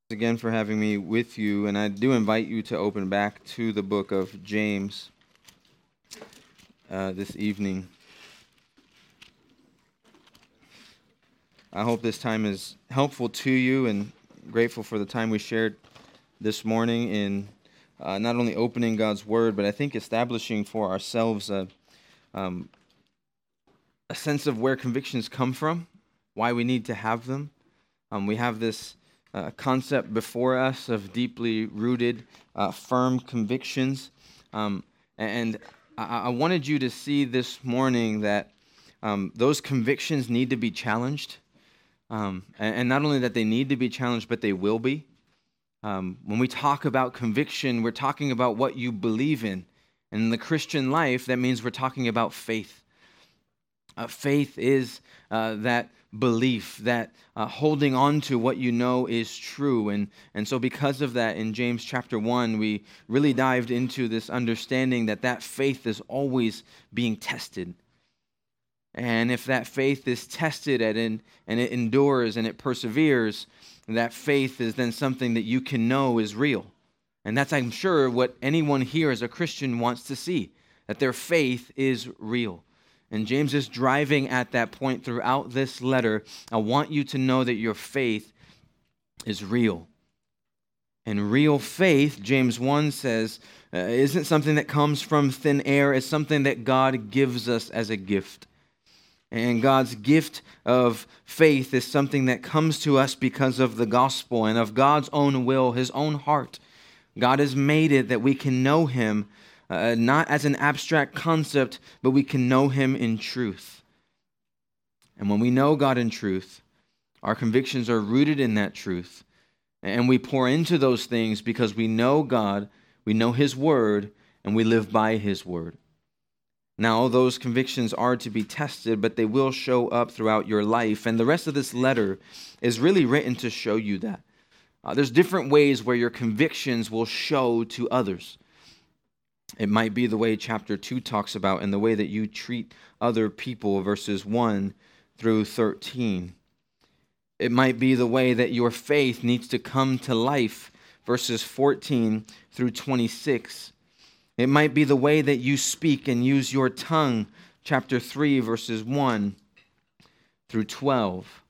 Again for having me with you, and I do invite you to open back to the book of James this evening. I hope this time is helpful to you, and grateful for the time we shared this morning in not only opening God's Word, but I think establishing for ourselves a sense of where convictions come from, why we need to have them. We have this concept before us of deeply rooted, firm convictions. And I wanted you to see this morning that those convictions need to be challenged. And not only that they need to be challenged, but they will be. When we talk about conviction, we're talking about what you believe in. And in the Christian life, that means we're talking about faith. Faith is that belief, that holding on to what you know is true. And so because of that, in James chapter 1, we really dived into this understanding that faith is always being tested. And if that faith is tested and it endures and it perseveres, that faith is then something that you can know is real. And that's, I'm sure, what anyone here as a Christian wants to see, that their faith is real. And James is driving at that point throughout this letter. I want you to know that your faith is real. And real faith, James 1 says, isn't something that comes from thin air. It's something that God gives us as a gift. And God's gift of faith is something that comes to us because of the gospel and of God's own will, His own heart. God has made it that we can know Him not as an abstract concept, but we can know Him in truth. And when we know God in truth, our convictions are rooted in that truth. And we pour into those things because we know God, we know His Word, and we live by His Word. Now, those convictions are to be tested, but they will show up throughout your life. And the rest of this letter is really written to show you that. There's different ways where your convictions will show to others. It might be the way chapter 2 talks about and the way that you treat other people, verses 1 through 13. It might be the way that your faith needs to come to life, verses 14 through 26. It might be the way that you speak and use your tongue, chapter 3, verses 1 through 12.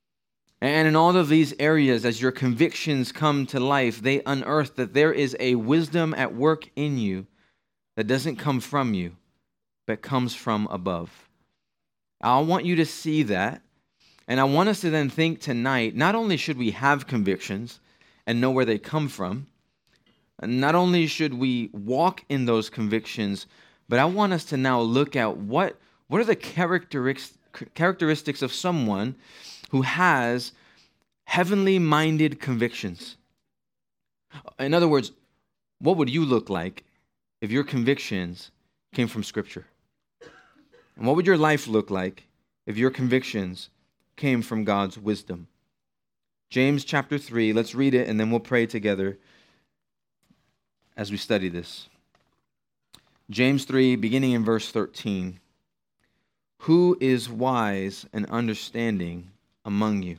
And in all of these areas, as your convictions come to life, they unearth that there is a wisdom at work in you that doesn't come from you, but comes from above. I want you to see that, and I want us to then think tonight, not only should we have convictions and know where they come from, and not only should we walk in those convictions, but I want us to now look at what are the characteristics of someone who has heavenly-minded convictions. In other words, what would you look like if your convictions came from Scripture? And what would your life look like if your convictions came from God's wisdom? James chapter 3, let's read it and then we'll pray together as we study this. James 3, beginning in verse 13. Who is wise and understanding among you?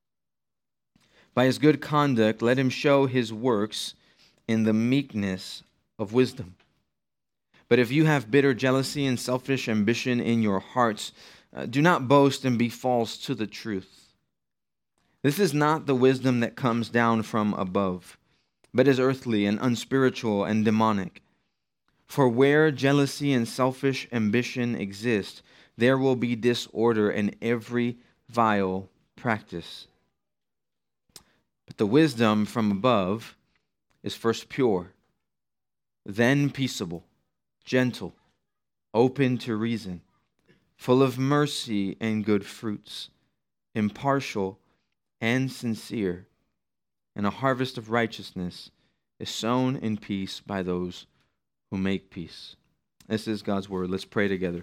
By his good conduct, let him show his works in the meekness of wisdom. But if you have bitter jealousy and selfish ambition in your hearts, do not boast and be false to the truth. This is not the wisdom that comes down from above, but is earthly and unspiritual and demonic. For where jealousy and selfish ambition exist, there will be disorder in every vile practice. But the wisdom from above is first pure, then peaceable, gentle, open to reason, full of mercy and good fruits, impartial and sincere, and a harvest of righteousness is sown in peace by those who make peace. This is God's word. Let's pray together.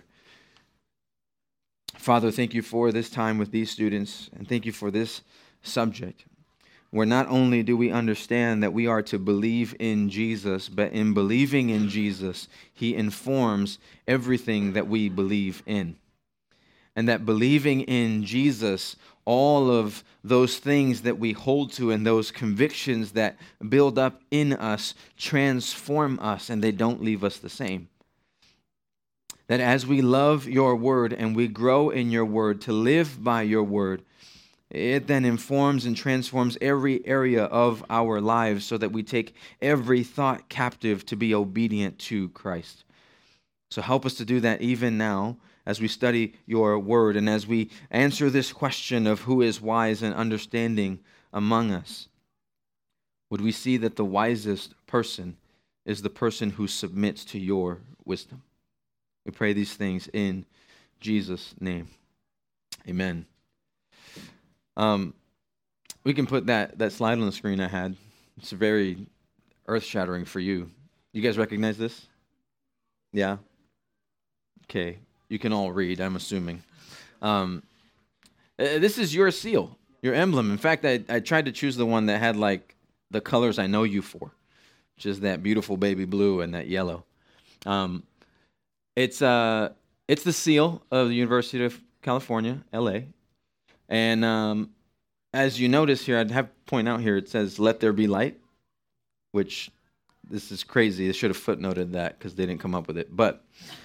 Father, thank you for this time with these students, and thank you for this subject, where not only do we understand that we are to believe in Jesus, but in believing in Jesus, He informs everything that we believe in. And that believing in Jesus all of those things that we hold to and those convictions that build up in us transform us, and they don't leave us the same. That as we love your word and we grow in your word to live by your word, it then informs and transforms every area of our lives so that we take every thought captive to be obedient to Christ. So help us to do that even now as we study your word and as we answer this question of who is wise and understanding among us. Would we see that the wisest person is the person who submits to your wisdom? We pray these things in Jesus' name. Amen. We can put that slide on the screen I had. It's very earth-shattering for you. You guys recognize this? Yeah? Okay. You can all read, I'm assuming. This is your seal, your emblem. In fact, I tried to choose the one that had like the colors I know you for, which is that beautiful baby blue and that yellow. It's the seal of the University of California, LA. And as you notice here, I'd have to point out here, it says, "Let there be light," which this is crazy. They should have footnoted that because they didn't come up with it. But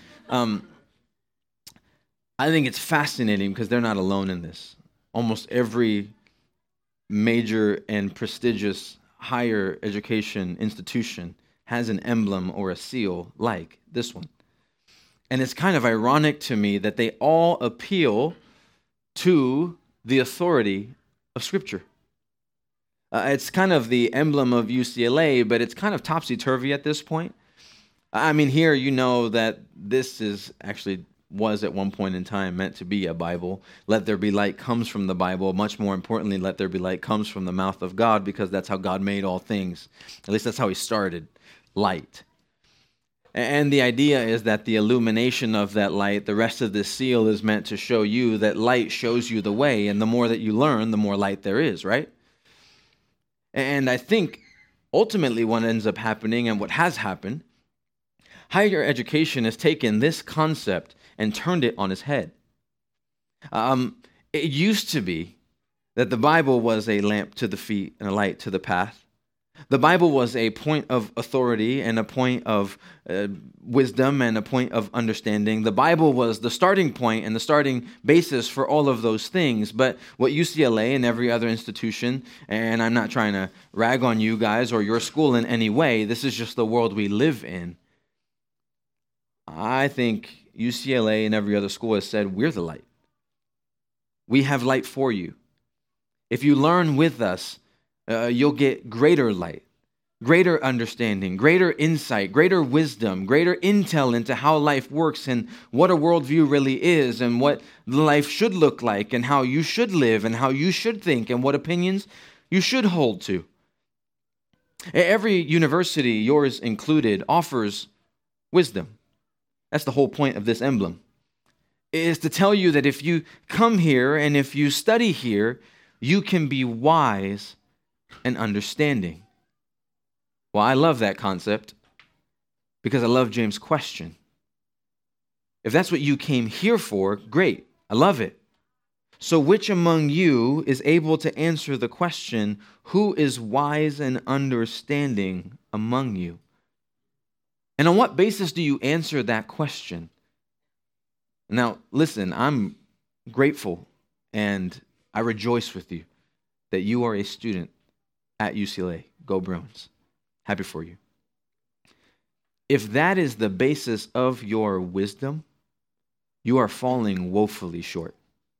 I think it's fascinating because they're not alone in this. Almost every major and prestigious higher education institution has an emblem or a seal like this one. And it's kind of ironic to me that they all appeal to the authority of Scripture. It's kind of the emblem of UCLA, but it's kind of topsy-turvy at this point. I mean, here you know that this was at one point in time meant to be a Bible. Let there be light comes from the Bible. Much more importantly, let there be light comes from the mouth of God, because that's how God made all things. At least that's how he started, light. And the idea is that the illumination of that light, the rest of this seal is meant to show you that light shows you the way, and the more that you learn, the more light there is, right? And I think ultimately what ends up happening, and what has happened, higher education has taken this concept and turned it on its head. It used to be that the Bible was a lamp to the feet and a light to the path. The Bible was a point of authority and a point of wisdom and a point of understanding. The Bible was the starting point and the starting basis for all of those things. But what UCLA and every other institution, and I'm not trying to rag on you guys or your school in any way, this is just the world we live in. I think UCLA and every other school has said, we're the light. We have light for you. If you learn with us, you'll get greater light, greater understanding, greater insight, greater wisdom, greater intel into how life works and what a worldview really is and what life should look like and how you should live and how you should think and what opinions you should hold to. Every university, yours included, offers wisdom. That's the whole point of this emblem, is to tell you that if you come here and if you study here, you can be wise and understanding. Well, I love that concept because I love James' question. If that's what you came here for, great. I love it. So which among you is able to answer the question, who is wise and understanding among you? And on what basis do you answer that question? Now, listen, I'm grateful and I rejoice with you that you are a student at UCLA. Go Bruins. Happy for you. If that is the basis of your wisdom, you are falling woefully short.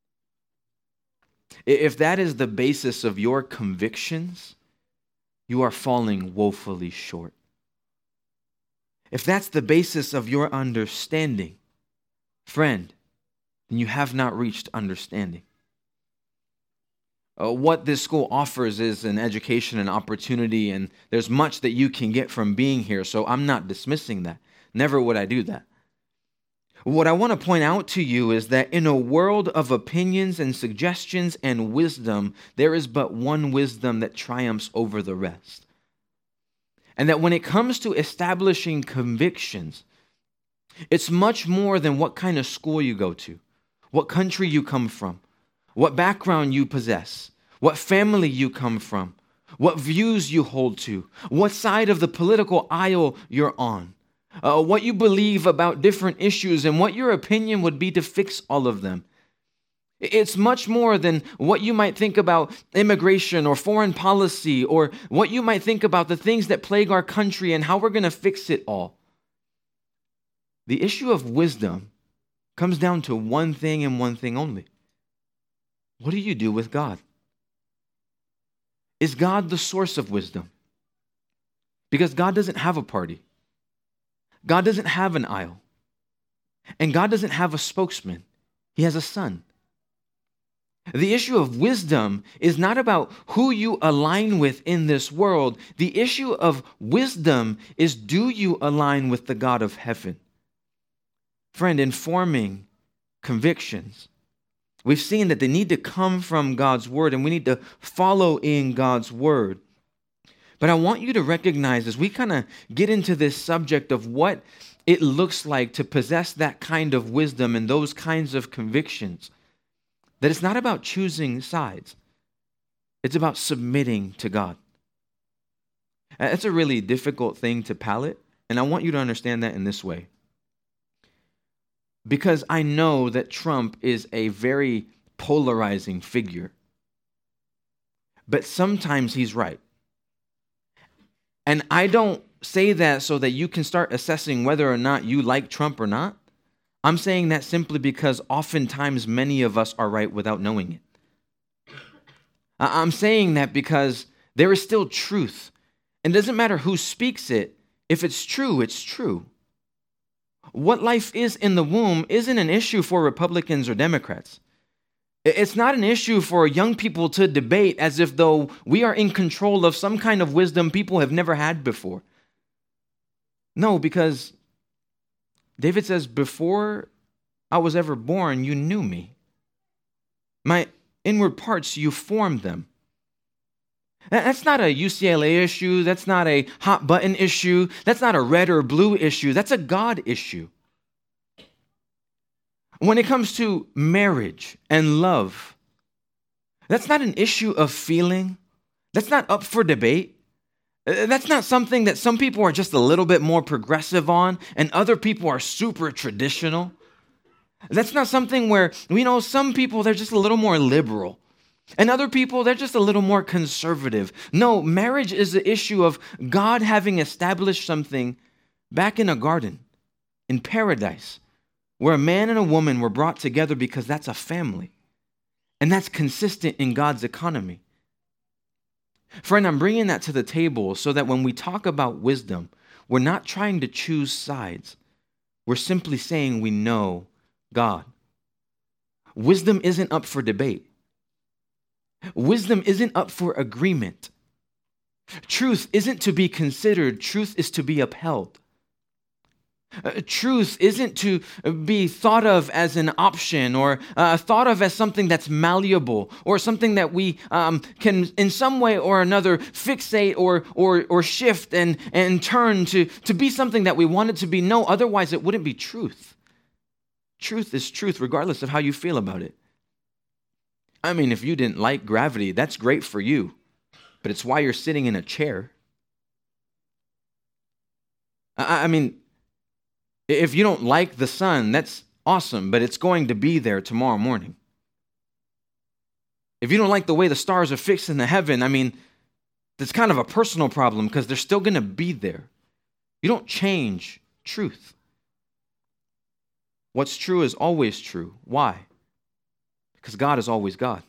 If that is the basis of your convictions, you are falling woefully short. If that's the basis of your understanding, friend, then you have not reached understanding. What this school offers is an education and opportunity, and there's much that you can get from being here, so I'm not dismissing that. Never would I do that. What I want to point out to you is that in a world of opinions and suggestions and wisdom, there is but one wisdom that triumphs over the rest. And that when it comes to establishing convictions, it's much more than what kind of school you go to, what country you come from, what background you possess, what family you come from, what views you hold to, what side of the political aisle you're on, what you believe about different issues, and what your opinion would be to fix all of them. It's much more than what you might think about immigration or foreign policy, or what you might think about the things that plague our country and how we're going to fix it all. The issue of wisdom comes down to one thing and one thing only. What do you do with God? Is God the source of wisdom? Because God doesn't have a party. God doesn't have an aisle. And God doesn't have a spokesman. He has a son. The issue of wisdom is not about who you align with in this world. The issue of wisdom is, do you align with the God of heaven? Friend, in forming convictions, we've seen that they need to come from God's word, and we need to follow in God's word. But I want you to recognize, as we kind of get into this subject of what it looks like to possess that kind of wisdom and those kinds of convictions, that it's not about choosing sides. It's about submitting to God. That's a really difficult thing to palate, and I want you to understand that in this way. Because I know that Trump is a very polarizing figure. But sometimes he's right. And I don't say that so that you can start assessing whether or not you like Trump or not. I'm saying that simply because oftentimes many of us are right without knowing it. I'm saying that because there is still truth. And it doesn't matter who speaks it. If it's true, it's true. What life is in the womb isn't an issue for Republicans or Democrats. It's not an issue for young people to debate as if though we are in control of some kind of wisdom people have never had before. No, because David says, before I was ever born, you knew me. My inward parts, you formed them. That's not a UCLA issue. That's not a hot button issue. That's not a red or blue issue. That's a God issue. When it comes to marriage and love, that's not an issue of feeling. That's not up for debate. That's not something that some people are just a little bit more progressive on and other people are super traditional. That's not something where, some people, they're just a little more liberal. And other people, they're just a little more conservative. No, marriage is the issue of God having established something back in a garden, in paradise, where a man and a woman were brought together because that's a family. And that's consistent in God's economy. Friend, I'm bringing that to the table so that when we talk about wisdom, we're not trying to choose sides. We're simply saying we know God. Wisdom isn't up for debate. Wisdom isn't up for agreement. Truth isn't to be considered. Truth is to be upheld. Truth isn't to be thought of as an option or thought of as something that's malleable or something that we can in some way or another fixate or shift and turn to be something that we want it to be. No, otherwise it wouldn't be truth. Truth is truth regardless of how you feel about it. I mean, if you didn't like gravity, that's great for you, but it's why you're sitting in a chair. I mean, if you don't like the sun, that's awesome, but it's going to be there tomorrow morning. If you don't like the way the stars are fixed in the heaven, I mean, that's kind of a personal problem because they're still going to be there. You don't change truth. What's true is always true. Why? Because God is always God.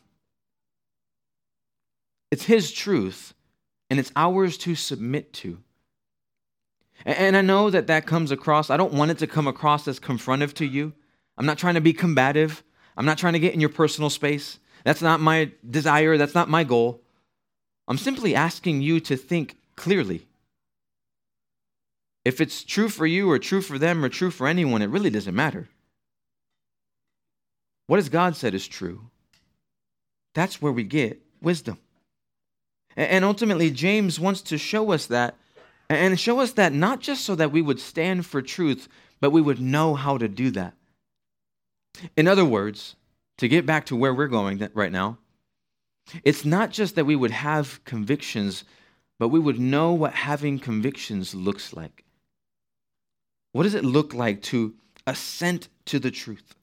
It's His truth, and it's ours to submit to. And I know that comes across, I don't want it to come across as confrontive to you. I'm not trying to be combative. I'm not trying to get in your personal space. That's not my desire. That's not my goal. I'm simply asking you to think clearly. If it's true for you or true for them or true for anyone, it really doesn't matter. What has God said is true? That's where we get wisdom. And ultimately, James wants to show us that, and show us that not just so that we would stand for truth, but we would know how to do that. In other words, to get back to where we're going right now, it's not just that we would have convictions, but we would know what having convictions looks like. What does it look like to assent to the truth?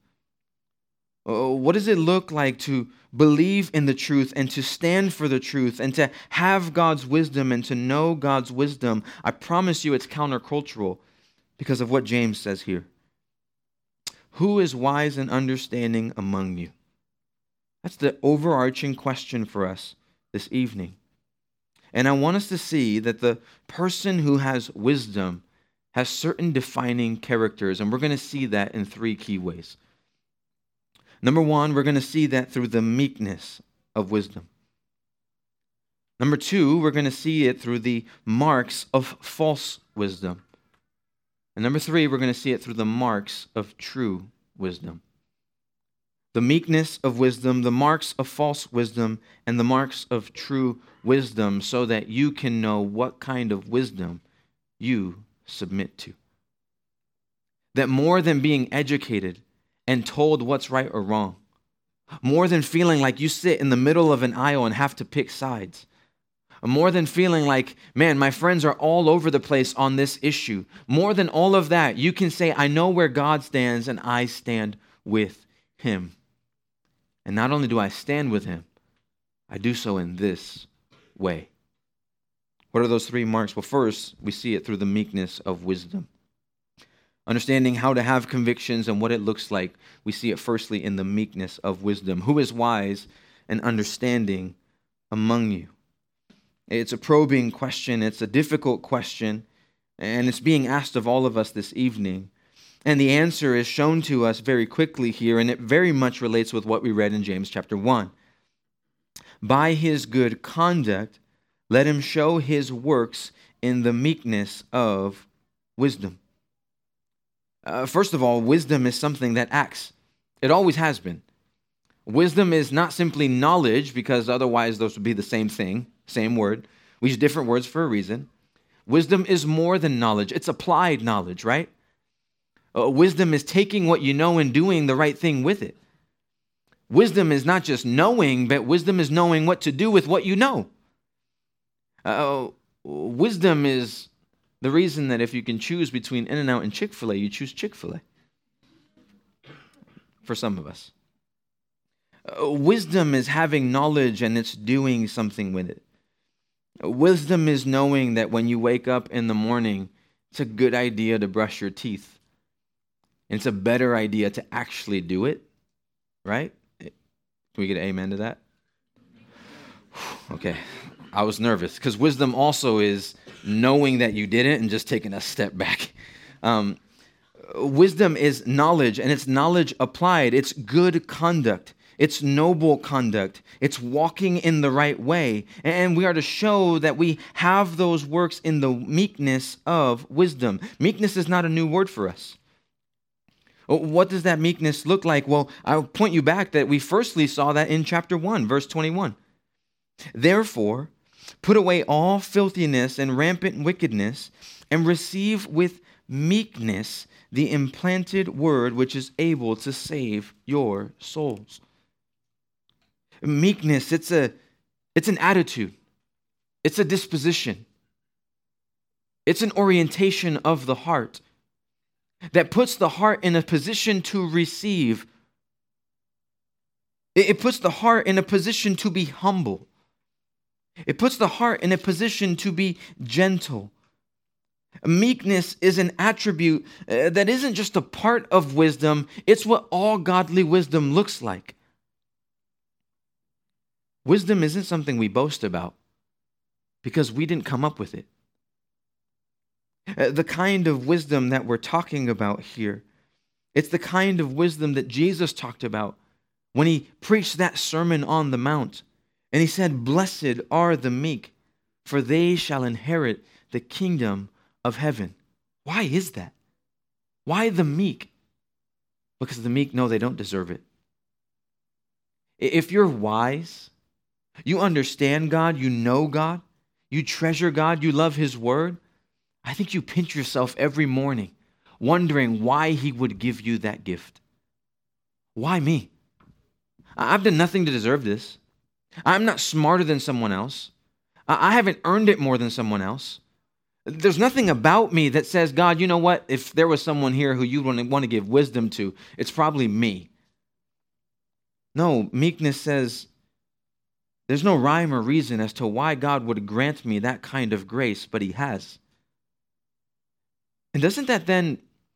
What does it look like to believe in the truth and to stand for the truth and to have God's wisdom and to know God's wisdom? I promise you it's countercultural because of what James says here. Who is wise and understanding among you? That's the overarching question for us this evening. And I want us to see that the person who has wisdom has certain defining characters, and we're going to see that in three key ways. Number one, we're going to see that through the meekness of wisdom. Number two, we're going to see it through the marks of false wisdom. And number three, we're going to see it through the marks of true wisdom. The meekness of wisdom, the marks of false wisdom, and the marks of true wisdom, so that you can know what kind of wisdom you submit to. That more than being educated and told what's right or wrong, more than feeling like you sit in the middle of an aisle and have to pick sides, more than feeling like, man, my friends are all over the place on this issue, more than all of that, you can say, I know where God stands and I stand with him. And not only do I stand with him, I do so in this way. What are those three marks? Well, first, we see it through the meekness of wisdom. Understanding how to have convictions and what it looks like, we see it firstly in the meekness of wisdom. Who is wise and understanding among you? It's a probing question. It's a difficult question, and it's being asked of all of us this evening. And the answer is shown to us very quickly here, and it very much relates with what we read in James chapter 1. By his good conduct, let him show his works in the meekness of wisdom. First of all, wisdom is something that acts. It always has been. Wisdom is not simply knowledge, because otherwise those would be the same thing, same word. We use different words for a reason. Wisdom is more than knowledge. It's applied knowledge, right? Wisdom is taking what you know and doing the right thing with it. Wisdom is not just knowing, but wisdom is knowing what to do with what you know. Wisdom is the reason that if you can choose between In-N-Out and Chick-fil-A, you choose Chick-fil-A. For some of us. Wisdom is having knowledge and it's doing something with it. Wisdom is knowing that when you wake up in the morning, it's a good idea to brush your teeth. And it's a better idea to actually do it, right? Can we get an amen to that? Okay, I was nervous because wisdom also is knowing that you did it and just taking a step back. Wisdom is knowledge, and it's knowledge applied. It's good conduct. It's noble conduct. It's walking in the right way. And we are to show that we have those works in the meekness of wisdom. Meekness is not a new word for us. What does that meekness look like? Well, I'll point you back that we firstly saw that in chapter 1, verse 21. Therefore, put away all filthiness and rampant wickedness, and receive with meekness the implanted word which is able to save your souls. Meekness, it's an attitude. It's a disposition. It's an orientation of the heart that puts the heart in a position to receive. It puts the heart in a position to be humble. It puts the heart in a position to be gentle. Meekness is an attribute that isn't just a part of wisdom, it's what all godly wisdom looks like. Wisdom isn't something we boast about because we didn't come up with it. The kind of wisdom that we're talking about here, it's the kind of wisdom that Jesus talked about when he preached that Sermon on the Mount. And he said, "Blessed are the meek, for they shall inherit the kingdom of heaven." Why is that? Why the meek? Because the meek know they don't deserve it. If you're wise, you understand God, you know God, you treasure God, you love his word, I think you pinch yourself every morning wondering why he would give you that gift. Why me? I've done nothing to deserve this. I'm not smarter than someone else. I haven't earned it more than someone else. There's nothing about me that says, God, you know what? If there was someone here who you want to give wisdom to, it's probably me. No, meekness says there's no rhyme or reason as to why God would grant me that kind of grace, but he has. And doesn't that then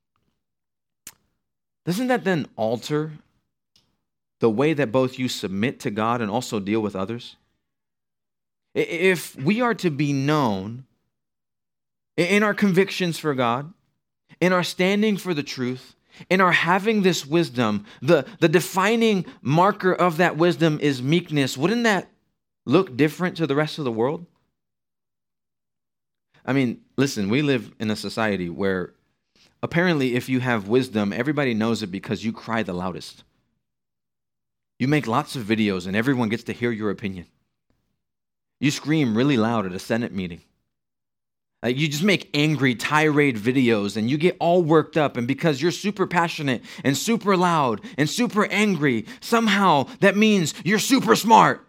alter the way that both you submit to God and also deal with others? If we are to be known in our convictions for God, in our standing for the truth, in our having this wisdom, the defining marker of that wisdom is meekness, wouldn't that look different to the rest of the world? I mean, listen, we live in a society where apparently if you have wisdom, everybody knows it because you cry the loudest. You make lots of videos and everyone gets to hear your opinion. You scream really loud at a Senate meeting. You just make angry tirade videos and you get all worked up, and because you're super passionate and super loud and super angry, somehow that means you're super smart.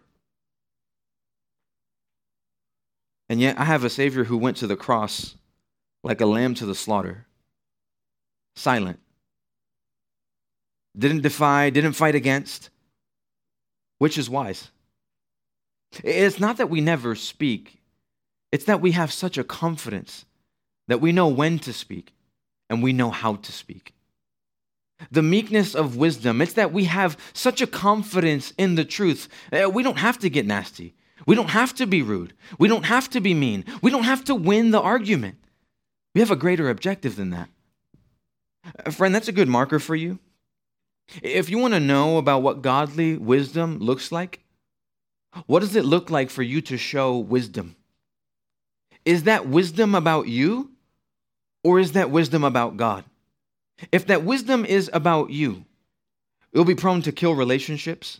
And yet I have a Savior who went to the cross like a lamb to the slaughter, silent, didn't defy, didn't fight against, which is wise. It's not that we never speak. It's that we have such a confidence that we know when to speak and we know how to speak. The meekness of wisdom, it's that we have such a confidence in the truth. We don't have to get nasty. We don't have to be rude. We don't have to be mean. We don't have to win the argument. We have a greater objective than that. Friend, that's a good marker for you. If you want to know about what godly wisdom looks like, what does it look like for you to show wisdom? Is that wisdom about you, or is that wisdom about God? If that wisdom is about you, you'll be prone to kill relationships,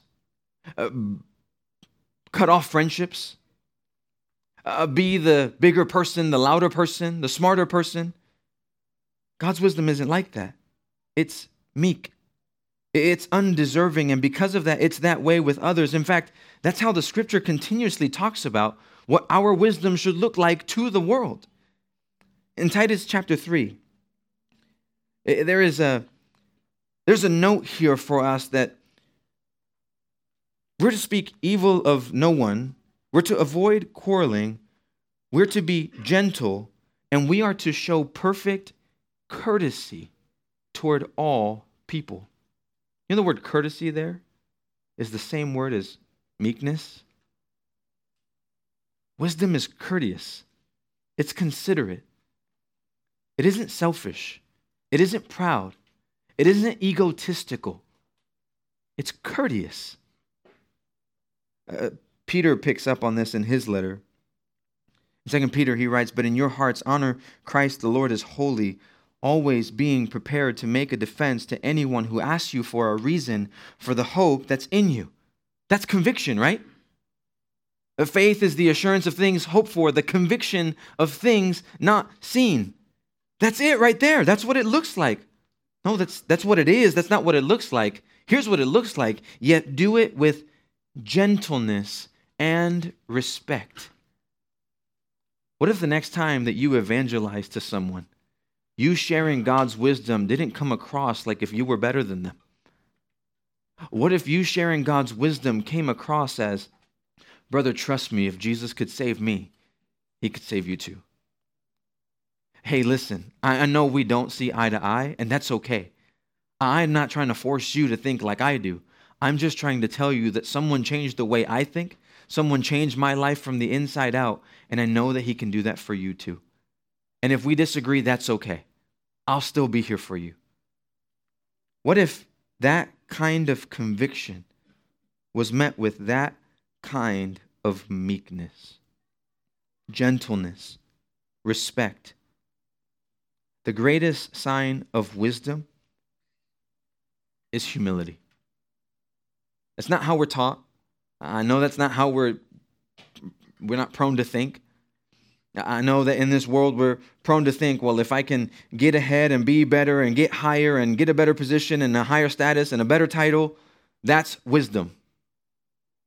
cut off friendships, be the bigger person, the louder person, the smarter person. God's wisdom isn't like that. It's meek. It's undeserving, and because of that, it's that way with others. In fact, that's how the scripture continuously talks about what our wisdom should look like to the world. In Titus chapter 3, there's a note here for us that we're to speak evil of no one, we're to avoid quarreling, we're to be gentle, and we are to show perfect courtesy toward all people. You know the word courtesy there is the same word as meekness. Wisdom is courteous. It's considerate. It isn't selfish. It isn't proud. It isn't egotistical. It's courteous. Peter picks up on this in his letter. In 2 Peter, he writes, "But in your hearts honor Christ the Lord as holy, always being prepared to make a defense to anyone who asks you for a reason for the hope that's in you." That's conviction, right? Faith is the assurance of things hoped for, the conviction of things not seen. That's it right there. That's what it looks like. No, that's what it is. That's not what it looks like. Here's what it looks like. Yet do it with gentleness and respect. What if the next time that you evangelize to someone, you sharing God's wisdom didn't come across like if you were better than them? What if you sharing God's wisdom came across as, "Brother, trust me, if Jesus could save me, he could save you too. Hey, listen, I know we don't see eye to eye, and that's okay. I'm not trying to force you to think like I do. I'm just trying to tell you that someone changed the way I think, someone changed my life from the inside out, and I know that he can do that for you too. And if we disagree, that's okay. I'll still be here for you." What if that kind of conviction was met with that kind of meekness, gentleness, respect? The greatest sign of wisdom is humility. That's not how we're taught. I know that's not how we're not prone to think. I know that in this world we're prone to think, well, if I can get ahead and be better and get higher and get a better position and a higher status and a better title, that's wisdom.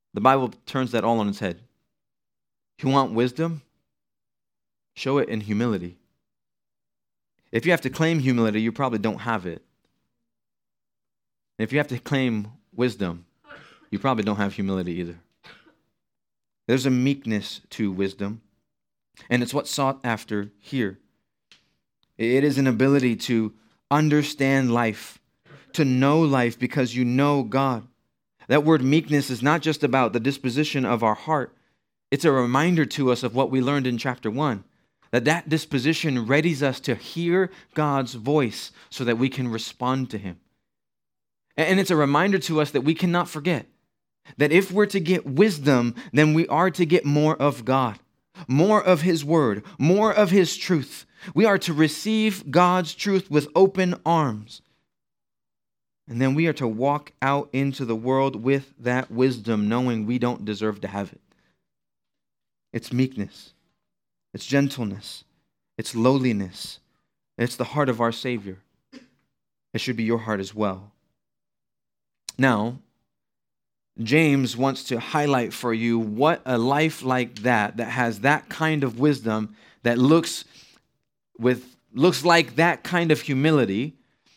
The Bible turns that all on its head. You want wisdom? Show it in humility. If you have to claim humility, you probably don't have it. If you have to claim wisdom, you probably don't have humility either. There's a meekness to wisdom, and it's what's sought after here. It is an ability to understand life, to know life because you know God. That word meekness is not just about the disposition of our heart. It's a reminder to us of what we learned in chapter 1, that disposition readies us to hear God's voice so that we can respond to him. And it's a reminder to us that we cannot forget that if we're to get wisdom, then we are to get more of God, more of his word, more of his truth. We are to receive God's truth with open arms. And then we are to walk out into the world with that wisdom, knowing we don't deserve to have it. It's meekness. It's gentleness. It's lowliness. It's the heart of our Savior. It should be your heart as well. Now, James wants to highlight for you what a life like that has that kind of wisdom, that looks like that kind of humility.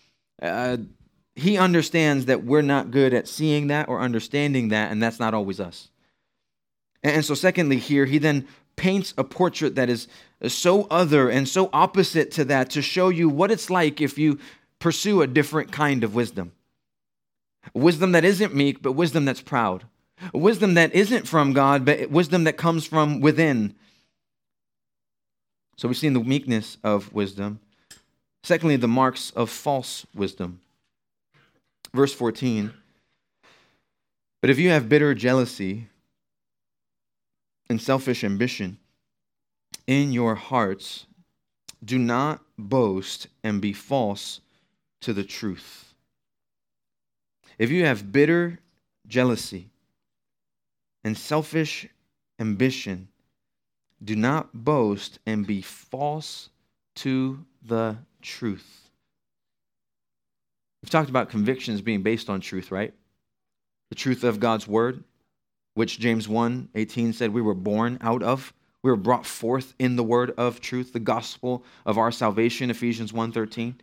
He understands that we're not good at seeing that or understanding that, and that's not always us. And so secondly here, he then paints a portrait that is so other and so opposite to that to show you what it's like if you pursue a different kind of wisdom. Wisdom that isn't meek, but wisdom that's proud. Wisdom that isn't from God, but wisdom that comes from within. So we've seen the meekness of wisdom. Secondly, the marks of false wisdom. Verse 14. But if you have bitter jealousy and selfish ambition in your hearts, do not boast and be false to the truth. If you have bitter jealousy and selfish ambition, do not boast and be false to the truth. We've talked about convictions being based on truth, right? The truth of God's word, which James 1:18 said we were born out of. We were brought forth in the word of truth, the gospel of our salvation, Ephesians 1:13.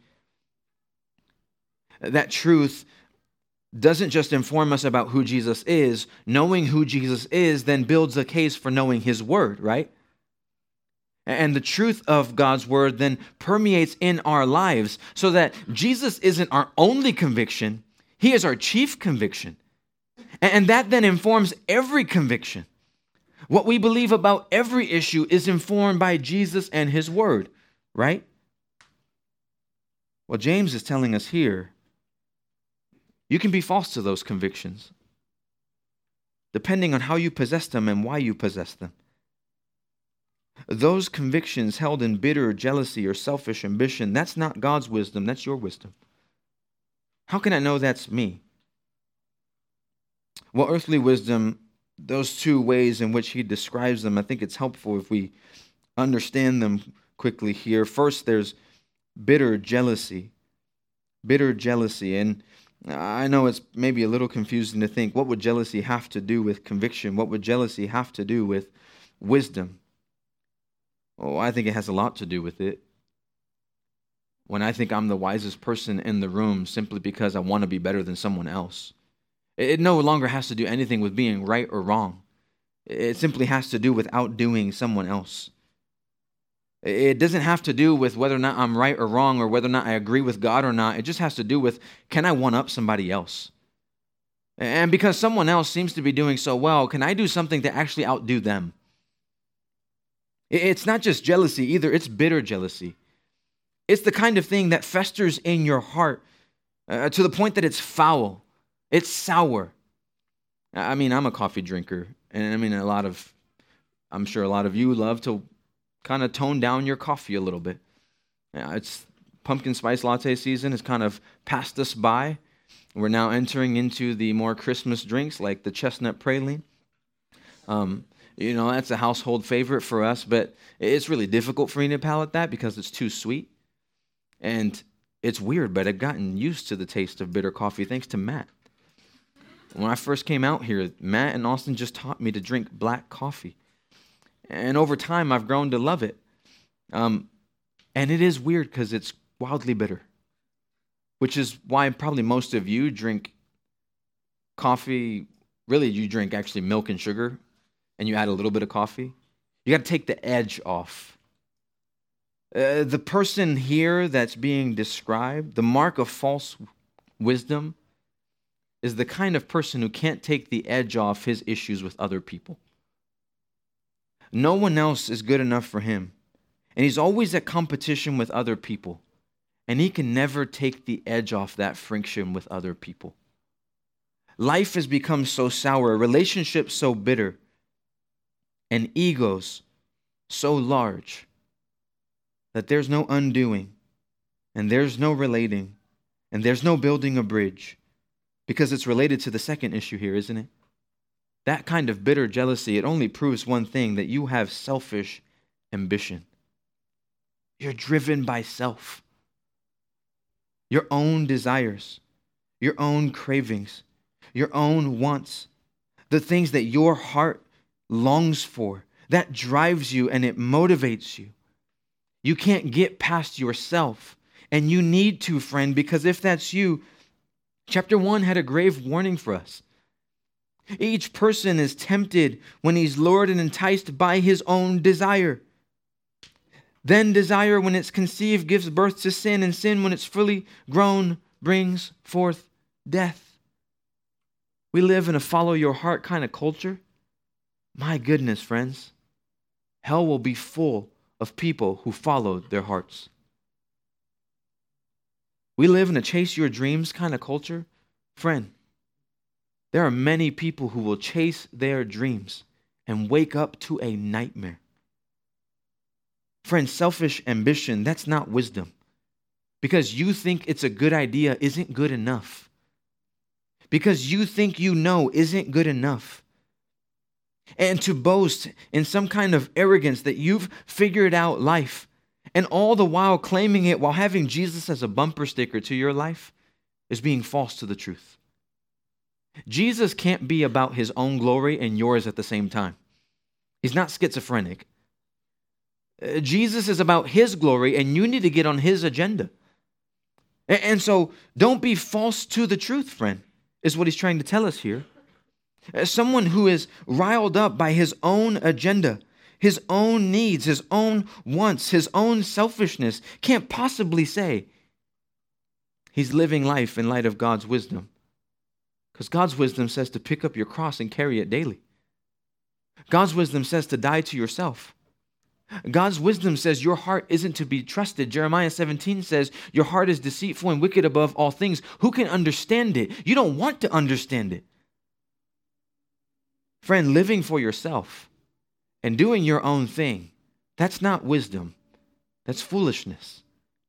That truth doesn't just inform us about who Jesus is. Knowing who Jesus is then builds a case for knowing his word, right? And the truth of God's word then permeates in our lives so that Jesus isn't our only conviction. He is our chief conviction. And that then informs every conviction. What we believe about every issue is informed by Jesus and his word, right? Well, James is telling us here, you can be false to those convictions, depending on how you possess them and why you possess them. Those convictions held in bitter jealousy or selfish ambition, that's not God's wisdom, that's your wisdom. How can I know that's me? Well, earthly wisdom, those two ways in which he describes them, I think it's helpful if we understand them quickly here. First, there's bitter jealousy. Bitter jealousy. And I know it's maybe a little confusing to think, what would jealousy have to do with conviction? What would jealousy have to do with wisdom? Oh, I think it has a lot to do with it. When I think I'm the wisest person in the room simply because I want to be better than someone else. It no longer has to do anything with being right or wrong. It simply has to do with outdoing someone else. It doesn't have to do with whether or not I'm right or wrong or whether or not I agree with God or not. It just has to do with, can I one-up somebody else? And because someone else seems to be doing so well, can I do something to actually outdo them? It's not just jealousy either, it's bitter jealousy. It's the kind of thing that festers in your heart to the point that it's foul. It's sour. I mean, I'm a coffee drinker, and I mean, I'm sure a lot of you love to kind of tone down your coffee a little bit. It's pumpkin spice latte season has kind of passed us by. We're now entering into the more Christmas drinks like the chestnut praline. That's a household favorite for us, but it's really difficult for me to palate that because it's too sweet. And it's weird, but I've gotten used to the taste of bitter coffee thanks to Matt. When I first came out here, Matt and Austin just taught me to drink black coffee. And over time, I've grown to love it. And it is weird because it's wildly bitter, which is why probably most of you drink coffee. Really, you drink actually milk and sugar, and you add a little bit of coffee. You got to take the edge off. The person here that's being described, the mark of false wisdom, is the kind of person who can't take the edge off his issues with other people. No one else is good enough for him. And he's always at competition with other people. And he can never take the edge off that friction with other people. Life has become so sour, relationships so bitter, and egos so large that there's no undoing, and there's no relating, and there's no building a bridge, because it's related to the second issue here, isn't it? That kind of bitter jealousy, it only proves one thing, that you have selfish ambition. You're driven by self, your own desires, your own cravings, your own wants, the things that your heart longs for, that drives you and it motivates you. You can't get past yourself, and you need to, friend, because if that's you, chapter 1 had a grave warning for us. Each person is tempted when he's lured and enticed by his own desire. Then desire, when it's conceived, gives birth to sin, and sin, when it's fully grown, brings forth death. We live in a follow your heart kind of culture. My goodness, friends, hell will be full of people who follow their hearts. We live in a chase your dreams kind of culture. Friend, there are many people who will chase their dreams and wake up to a nightmare. Friend, selfish ambition, that's not wisdom. Because you think it's a good idea isn't good enough. Because you think you know isn't good enough. And to boast in some kind of arrogance that you've figured out life, and all the while claiming it while having Jesus as a bumper sticker to your life, is being false to the truth. Jesus can't be about his own glory and yours at the same time. He's not schizophrenic. Jesus is about his glory, and you need to get on his agenda. And so don't be false to the truth, friend, is what he's trying to tell us here. As someone who is riled up by his own agenda, his own needs, his own wants, his own selfishness, can't possibly say he's living life in light of God's wisdom. Because God's wisdom says to pick up your cross and carry it daily. God's wisdom says to die to yourself. God's wisdom says your heart isn't to be trusted. Jeremiah 17 says your heart is deceitful and wicked above all things. Who can understand it? You don't want to understand it. Friend, living for yourself and doing your own thing, that's not wisdom. That's foolishness.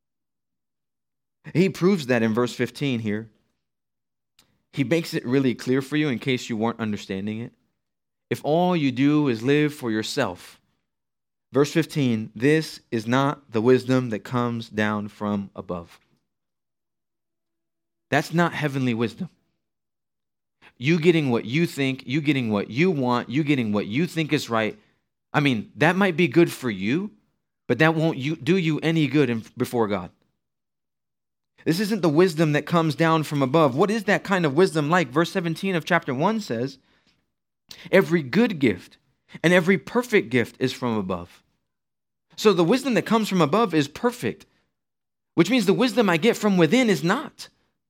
He proves that in verse 15 here. He makes it really clear for you in case you weren't understanding it. If all you do is live for yourself, verse 15, this is not the wisdom that comes down from above. That's not heavenly wisdom. You getting what you think, you getting what you want, you getting what you think is right. I mean, that might be good for you, but that won't do you any good before God. This isn't the wisdom that comes down from above. What is that kind of wisdom like? Verse 17 of chapter 1 says, every good gift and every perfect gift is from above. So the wisdom that comes from above is perfect, which means the wisdom I get from within is not.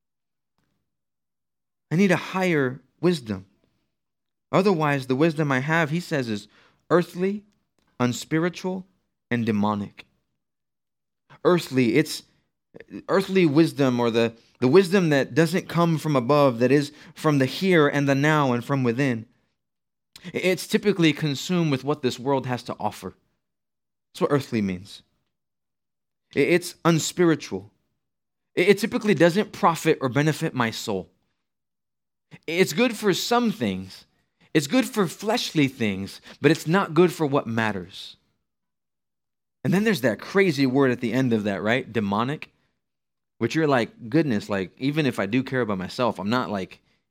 I need a higher wisdom. Otherwise, the wisdom I have, he says, is earthly, unspiritual, and demonic. Earthly, it's earthly wisdom, or the wisdom that doesn't come from above, that is from the here and the now and from within. It's typically consumed with what this world has to offer. That's what earthly means. It's unspiritual. It typically doesn't profit or benefit my soul. It's good for some things. It's good for fleshly things, but it's not good for what matters. And then there's that crazy word at the end of that, right? Demonic, which you're like, goodness, like, even if I do care about myself, I'm not like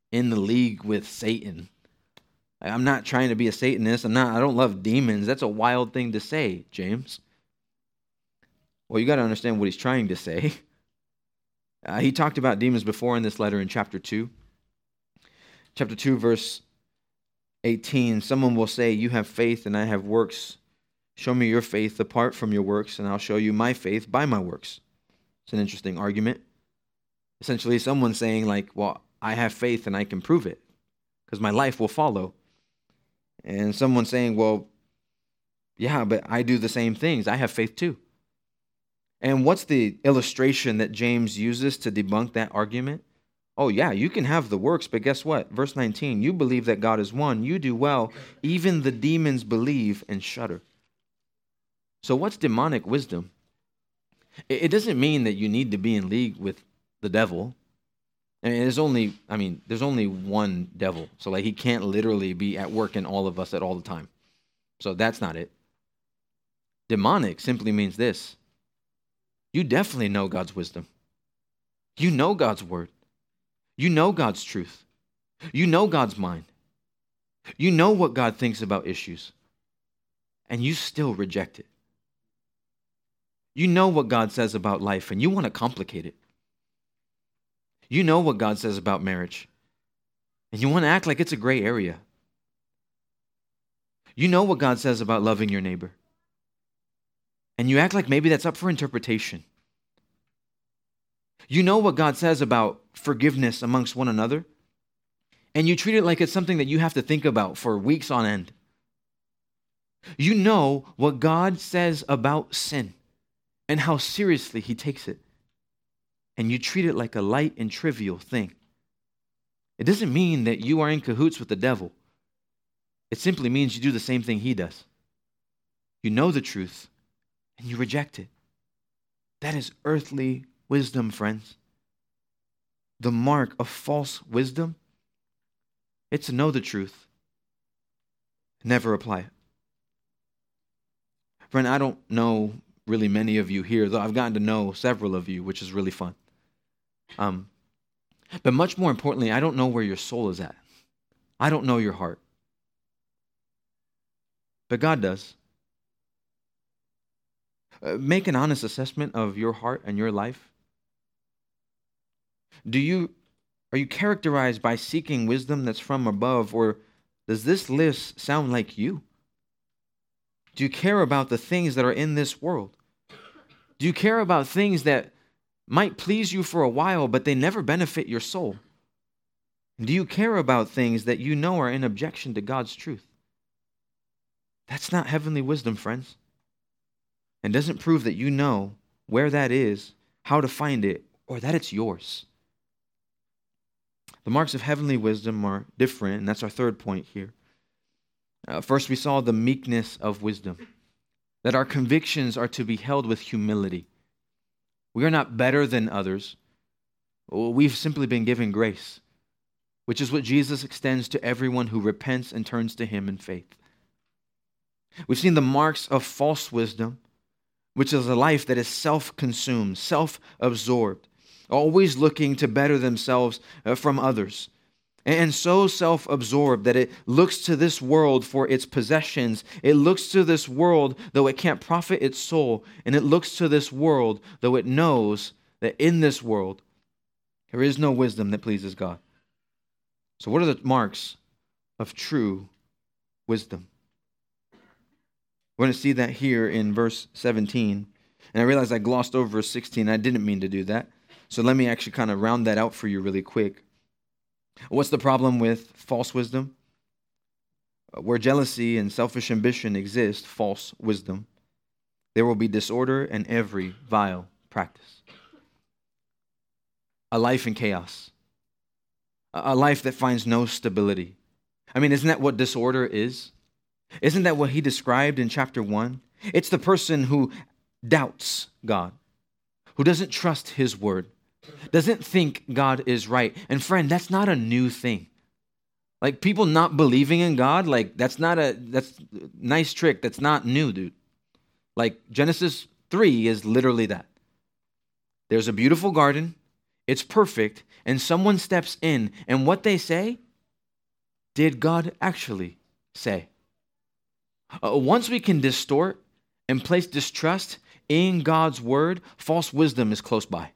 in the league with Satan. I'm not trying to be a Satanist. I don't love demons. That's a wild thing to say, James. Well, you got to understand what he's trying to say. He talked about demons before in this letter in chapter 2. Chapter 2, verse 18. Someone will say, you have faith and I have works. Show me your faith apart from your works, and I'll show you my faith by my works. It's an interesting argument. Essentially, someone saying like, well, I have faith and I can prove it because my life will follow. And someone saying, well, yeah, but I do the same things. I have faith too. And what's the illustration that James uses to debunk that argument? Oh, yeah, you can have the works, but guess what? Verse 19, you believe that God is one. You do well. Even the demons believe and shudder. So what's demonic wisdom? It doesn't mean that you need to be in league with the devil. And there's only one devil. So like he can't literally be at work in all of us at all the time. So that's not it. Demonic simply means this. You definitely know God's wisdom. You know God's word. You know God's truth. You know God's mind. You know what God thinks about issues. And you still reject it. You know what God says about life and you want to complicate it. You know what God says about marriage and you want to act like it's a gray area. You know what God says about loving your neighbor. And you act like maybe that's up for interpretation. You know what God says about forgiveness amongst one another, and you treat it like it's something that you have to think about for weeks on end. You know what God says about sin and how seriously he takes it, and you treat it like a light and trivial thing. It doesn't mean that you are in cahoots with the devil. It simply means you do the same thing he does. You know the truth, and you reject it. That is earthly wisdom, friends. The mark of false wisdom, it's to know the truth, never apply it. Friend, I don't know really many of you here, though I've gotten to know several of you, which is really fun. But much more importantly, I don't know where your soul is at. I don't know your heart. But God does. Make an honest assessment of your heart and your life. Are you characterized by seeking wisdom that's from above, or does this list sound like you? Do you care about the things that are in this world? Do you care about things that might please you for a while, but they never benefit your soul? Do you care about things that you know are in objection to God's truth? That's not heavenly wisdom, friends. And doesn't prove that you know where that is, how to find it, or that it's yours. The marks of heavenly wisdom are different, and that's our third point here. First, we saw the meekness of wisdom, that our convictions are to be held with humility. We are not better than others. We've simply been given grace, which is what Jesus extends to everyone who repents and turns to him in faith. We've seen the marks of false wisdom, which is a life that is self-consumed, self-absorbed, always looking to better themselves from others, and so self-absorbed that it looks to this world for its possessions. It looks to this world though it can't profit its soul, and it looks to this world though it knows that in this world there is no wisdom that pleases God. So what are the marks of true wisdom? We're going to see that here in verse 17. And I realize I glossed over verse 16. I didn't mean to do that. So let me actually kind of round that out for you really quick. What's the problem with false wisdom? Where jealousy and selfish ambition exist, false wisdom, there will be disorder and every vile practice. A life in chaos. A life that finds no stability. I mean, isn't that what disorder is? Isn't that what he described in chapter 1? It's the person who doubts God, who doesn't trust his word, doesn't think God is right. And friend, that's not a new thing. Like people not believing in God, like that's a nice trick. That's not new, dude. Like Genesis 3 is literally that. There's a beautiful garden. it's perfect, and someone steps in, and what they say, did God actually say? Once we can distort and place distrust in God's word, false wisdom is close by.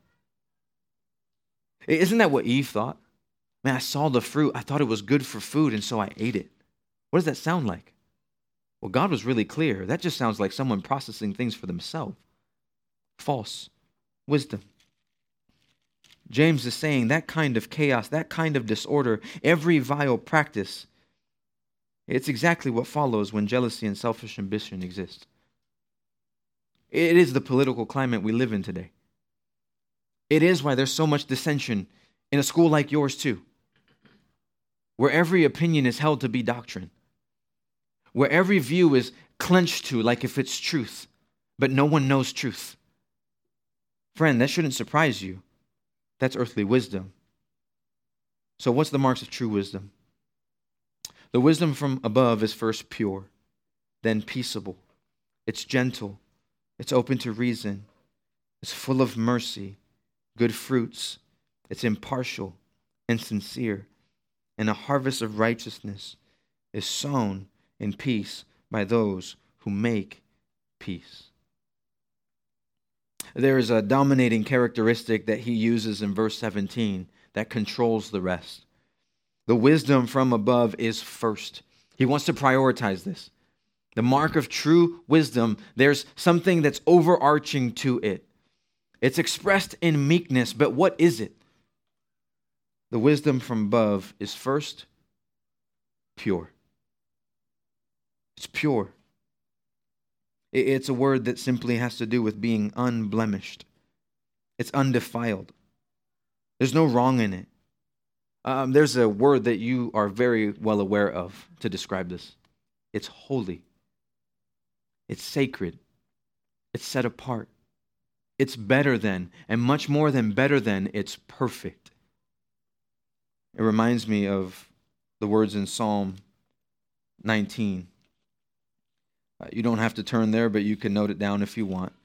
Isn't that what Eve thought? Man, I saw the fruit. I thought it was good for food, and so I ate it. What does that sound like? Well, God was really clear. That just sounds like someone processing things for themselves. False wisdom. James is saying that kind of chaos, that kind of disorder, every vile practice, it's exactly what follows when jealousy and selfish ambition exist. It is the political climate we live in today. It is why there's so much dissension in a school like yours too, where every opinion is held to be doctrine, where every view is clenched to like if it's truth, but no one knows truth. Friend, that shouldn't surprise you. That's earthly wisdom. So what's the marks of true wisdom? The wisdom from above is first pure, then peaceable. It's gentle. It's open to reason. It's full of mercy, good fruits. It's impartial and sincere. And a harvest of righteousness is sown in peace by those who make peace. There is a dominating characteristic that he uses in verse 17 that controls the rest. The wisdom from above is first. He wants to prioritize this. The mark of true wisdom, there's something that's overarching to it. It's expressed in meekness, but what is it? The wisdom from above is first pure. It's pure. It's a word that simply has to do with being unblemished. It's undefiled. There's no wrong in it. There's a word that you are very well aware of to describe this. It's holy. It's sacred. It's set apart. It's better than, and much more than better than, it's perfect. It reminds me of the words in Psalm 19. You don't have to turn there, but you can note it down if you want.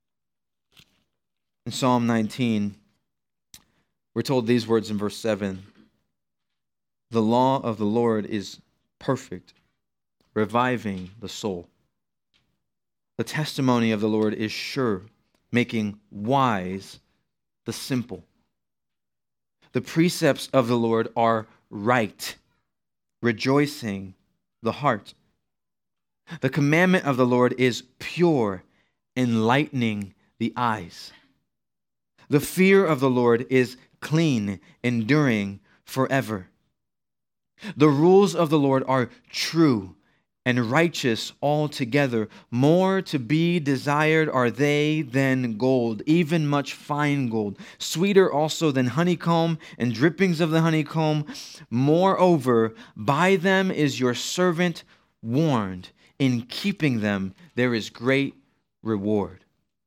In Psalm 19, we're told these words in verse 7. The law of the Lord is perfect, reviving the soul. The testimony of the Lord is sure, making wise the simple. The precepts of the Lord are right, rejoicing the heart. The commandment of the Lord is pure, enlightening the eyes. The fear of the Lord is clean, enduring forever. The rules of the Lord are true and righteous altogether. More to be desired are they than gold, even much fine gold. Sweeter also than honeycomb and drippings of the honeycomb. Moreover, by them is your servant warned. In keeping them, there is great reward.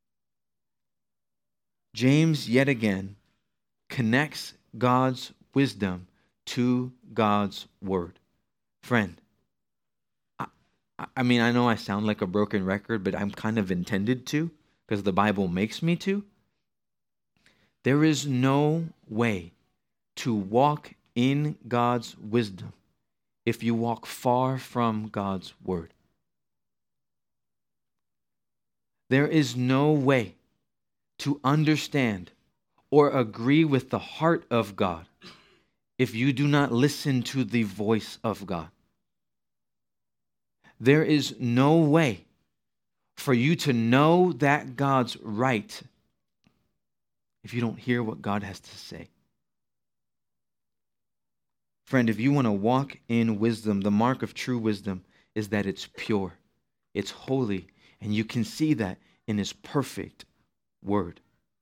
James, yet again, connects God's wisdom to God's word. Friend, I mean, I know I sound like a broken record, but I'm kind of intended to, because the Bible makes me to. There is no way to walk in God's wisdom if you walk far from God's word. There is no way to understand or agree with the heart of God if you do not listen to the voice of God. There is no way for you to know that God's right if you don't hear what God has to say. Friend, if you want to walk in wisdom, the mark of true wisdom is that it's pure, it's holy, and you can see that in His perfect word.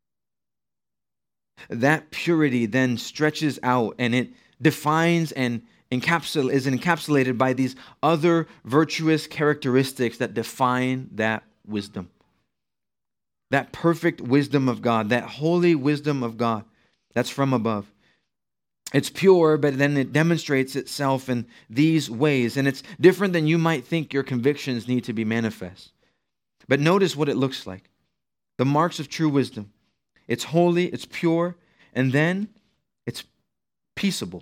That purity then stretches out and it defines and is encapsulated by these other virtuous characteristics that define that wisdom. That perfect wisdom of God, that holy wisdom of God that's from above. It's pure, but then it demonstrates itself in these ways. And it's different than you might think your convictions need to be manifest. But notice what it looks like. The marks of true wisdom. It's holy, it's pure, and then it's peaceable.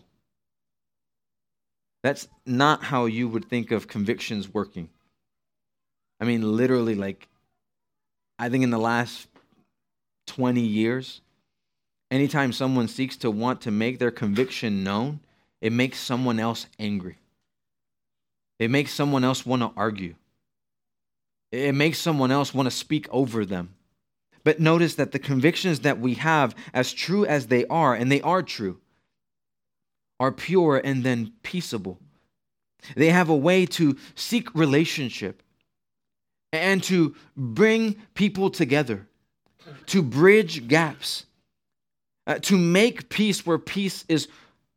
That's not how you would think of convictions working. I mean, literally, like, I think in the last 20 years, anytime someone seeks to want to make their conviction known, it makes someone else angry. It makes someone else want to argue. It makes someone else want to speak over them. But notice that the convictions that we have, as true as they are, and they are true, are pure and then peaceable. They have a way to seek relationship and to bring people together, to bridge gaps, to make peace where peace is